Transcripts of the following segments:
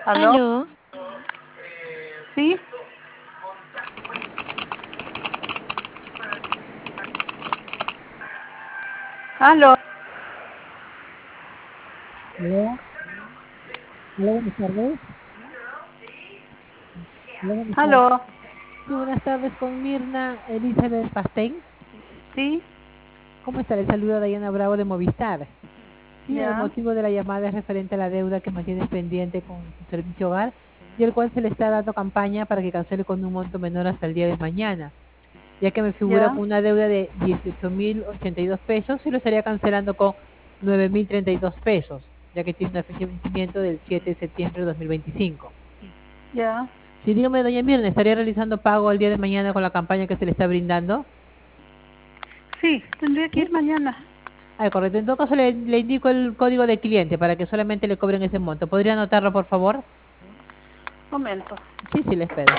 ¿Aló? Aló, ¿Sí? ¿Aló? Hola, hola, buenas tardes. Hola, buenas tardes. ¿Aló? Sí, buenas tardes con Mirna Elizabeth Pastén. ¿Sí? ¿Cómo está? Le saluda Dayana Bravo de Movistar. Sí, el ¿Ya? motivo de la llamada es referente a la deuda que mantiene pendiente con su servicio hogar y el cual se le está dando campaña para que cancele con un monto menor hasta el día de mañana, ya que me figura ¿Ya? con una deuda de 18.082 pesos y lo estaría cancelando con 9.032 pesos, ya que tiene una fecha de vencimiento del 7 de septiembre de 2025. ¿Ya? Sí, dígame, doña Mirna, ¿estaría realizando pago el día de mañana con la campaña que se le está brindando? Sí, tendría que ir ¿Sí? mañana. Ah, correcto. En todo caso, le indico el código de cliente para que solamente le cobren ese monto. ¿Podría anotarlo, por favor? Momento. Sí, sí, le espero.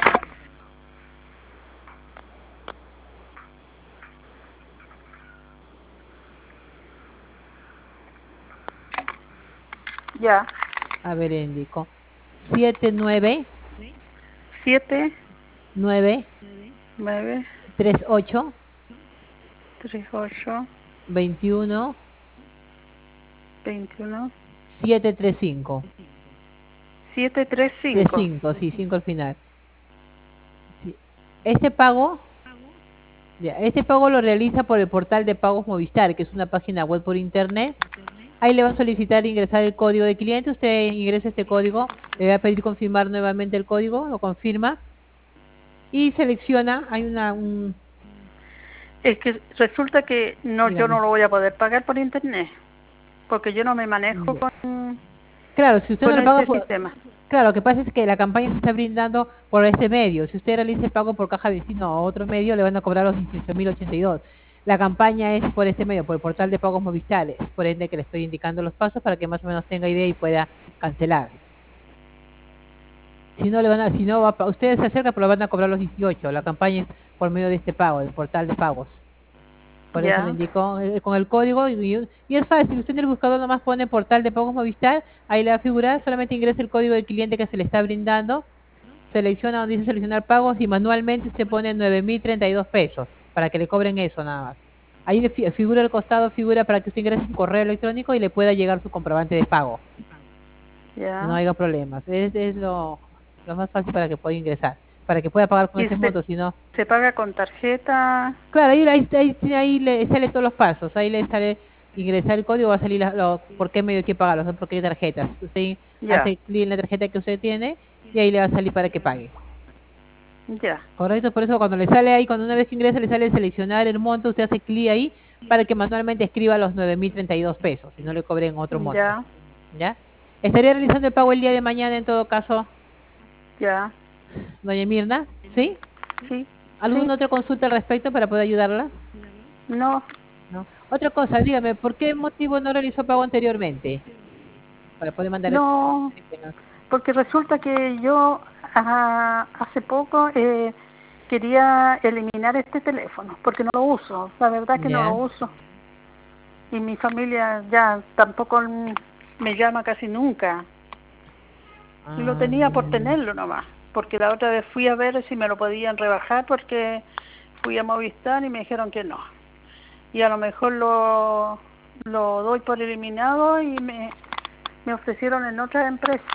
¿Ya? A ver, le indico. 79 7, 9 9, 38 3, 8, 21 21, 735. 7, 3, 5. 35, sí, 5 al final. Sí. Este pago, ya, este pago lo realiza por el portal de pagos Movistar, que es una página web por internet. Ahí le va a solicitar ingresar el código de cliente. Usted ingresa este código, le va a pedir confirmar nuevamente el código, lo confirma y selecciona. Hay Es que resulta que no, yo dígame. no lo voy a poder pagar por internet, porque yo no me manejo Ya. con, Claro, si usted no con lo paga ese por, sistema. claro, lo que pasa es que la campaña se está brindando por este medio. Si usted realiza el pago por caja de vecino o otro medio, le van a cobrar los 18.082. La campaña es por este medio, por el portal de pagos Movistar. Es por ende que le estoy indicando los pasos para que más o menos tenga idea y pueda cancelar. Si no, si no ustedes se acercan, pero le van a cobrar los 18. La campaña es por medio de este pago, del portal de pagos. Por eso le ¿Ya? indicó con el código y es fácil. Usted en el buscador nomás pone portal de pagos Movistar, ahí le va a figurar, solamente ingresa el código del cliente que se le está brindando, selecciona donde dice seleccionar pagos y manualmente usted pone 9.032 pesos para que le cobren eso nada más. Ahí le figura al costado, figura para que usted ingrese su correo electrónico y le pueda llegar su comprobante de pago. Y no ¿Ya? haya problemas. Es lo más fácil para que pueda ingresar, para que pueda pagar con Y ese monto, si no. se paga con tarjeta. Claro, ahí le sale todos los pasos, ahí le sale ingresar el código, va a salir por qué medio hay que pagarlo, por qué tarjetas. Usted Ya, hace clic en la tarjeta que usted tiene y ahí le va a salir para que pague. ya, Correcto, por eso cuando le sale ahí, cuando una vez que ingresa le sale seleccionar el monto, usted hace clic ahí para que manualmente escriba los 9.032 pesos y no le cobren otro monto. ya, ¿Ya? Estaría realizando el pago el día de mañana en todo caso, ya. doña Mirna, ¿sí? Sí, sí. ¿Alguna otra consulta al respecto para poder ayudarla? No, ¿No? Otra cosa, dígame, ¿por qué motivo no realizó pago anteriormente? Para poder mandar esta no, información. porque resulta que yo hace poco quería eliminar este teléfono, porque no lo uso, la verdad que no lo Ya. uso. Y mi familia ya tampoco me llama casi nunca. Y lo Ah, tenía por tenerlo nomás, porque la otra vez fui a ver si me lo podían rebajar porque fui a Movistar y me dijeron que no. Y a lo mejor lo doy por eliminado y me ofrecieron en otra empresa.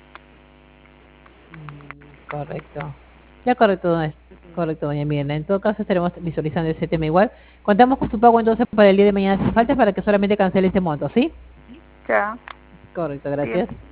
correcto. Ya correcto, correcto, doña Mirna. En todo caso estaremos visualizando ese tema igual. Contamos con su pago entonces para el día de mañana si falta para que solamente cancele ese monto, ¿sí? Ya, Correcto, bien. gracias.